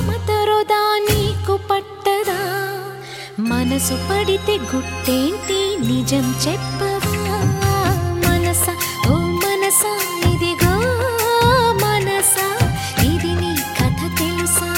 మమతరొదా నీకు పట్టదా మనసు పడితే గుట్టేంటి నిజం చెప్పవా మనసా ఓ మనసా ఇదిగో మనసా ఇది నీ కథ తెలుసా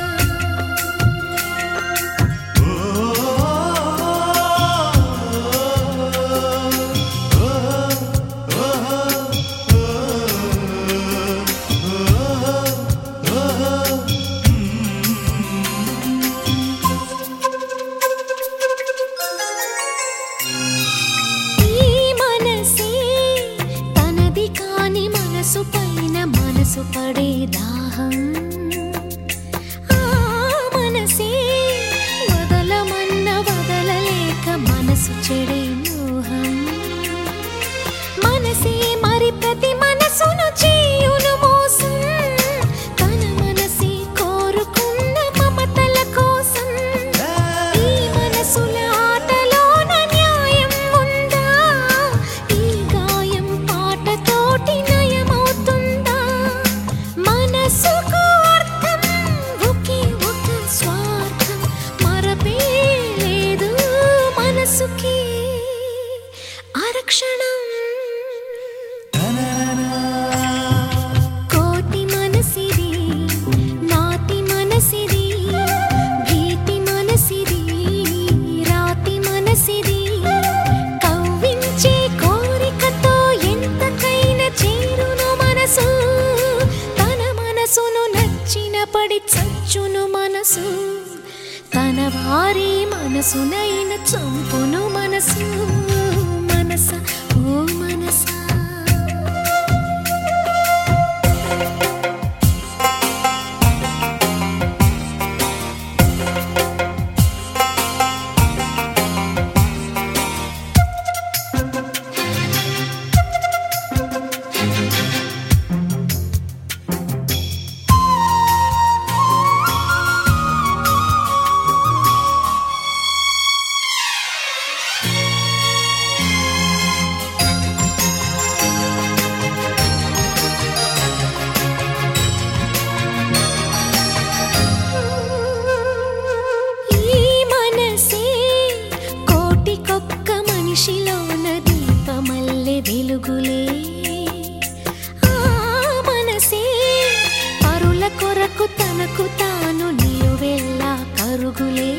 మనసు పైన మనసు పడే దాహం ఆ మనసే వదలమన్న వదలలేక మనసు చెడే మోహం మనసే మరి ప్రతి మనసును చేయును మోసం తన మనసే కోరుకున్న మమతల కోసం ఈ మనసుల ఆటలోన న్యాయం ఉందా ఈ గాయం పాటతోటి మనసుకు అర్థం ఒకే ఒక స్వార్థం మరపే లేదు మనసుకి ఆరక్షణం కోటి మనసిది నాటి మనసిది భీతి మనసిది రాతి మనసిది కవ్వించే కోరికతో ఎంతకైనా చేరును మనసు మనసును నచ్చిన పడి చచ్చును మనసు తన వారి మనసునైన చంపును మనసు మనసా ఓ మనసా మనిషిలోన దీపమల్లె వెలుగులే ఆ మనసే పరుల కొరకు తనకు తాను నిలువెల్లా కరుగులే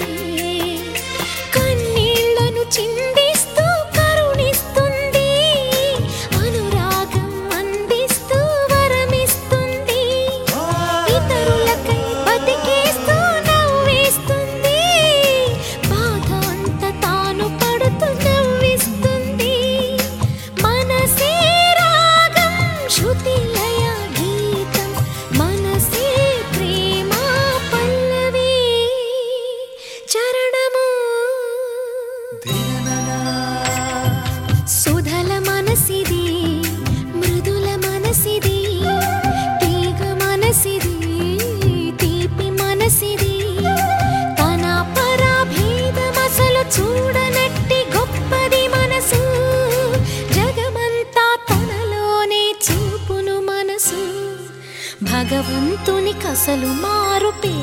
కన్నీళ్లను చిందిస్తూ కరుణిస్తుంది అనురాగం అందిస్తూ వరమిస్తుంది ఇతరులకై బతికేస్తూ నవ్వేస్తుంది బాధ అంత తాను పడుతూ నవ్విస్తుంది మనసే రాగం శృతి లయ గీతం మనసే ప్రేమ పల్లవి చరణము సుధల మనసిది మృదుల మనసిది తీగ మనసిది తీపి మనసిది తన పరాభేదమసలు చూడనట్టి గొప్పది మనసు జగమంతా తనలోనే చూపును మనసు భగవంతుని కసలు మారు